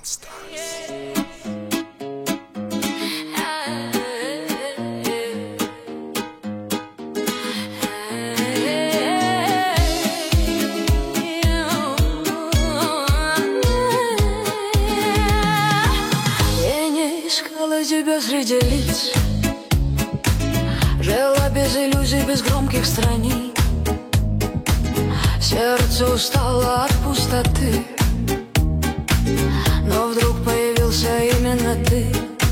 Я не искала тебя среди лиц, жила без иллюзий, без громких страниц. Сердце устало от пустоты, но вдруг появился именно ты.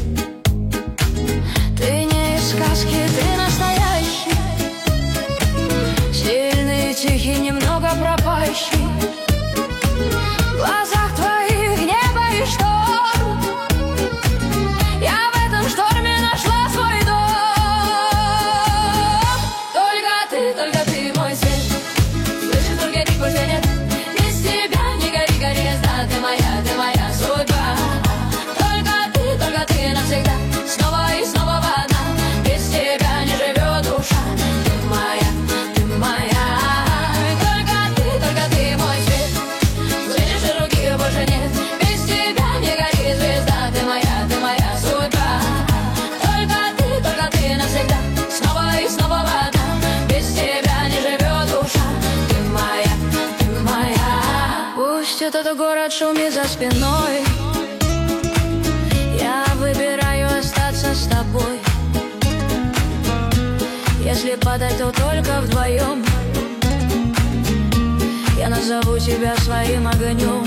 Ты не из сказки, ты настоящий, сильный, тихий, немного пропащий. В глазах твоих небо и шторм, я в этом шторме нашла свой дом. Только ты мой свет, слышишь, только крик больше нет. Без тебя не гори, гори, ты моя судьба. Только ты навсегда, снова и снова одна. Без тебя не живет душа, ты моя, ты моя. Только ты мой свет, слышишь, других больше нет. Без тебя не гори, звезда, ты моя судьба. Только ты навсегда, снова и снова одна. Без тебя не живет душа, ты моя, ты моя. Пусть этот город шумит за спиной, я выбираю остаться с тобой. Если падать, то только вдвоем. Я назову тебя своим огнем.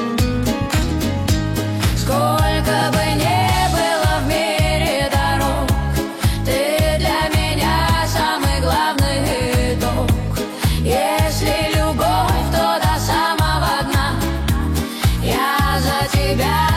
Сколько бы ни было в мире дорог, ты для меня самый главный итог. Если любовь, то до самого дна. Я за тебя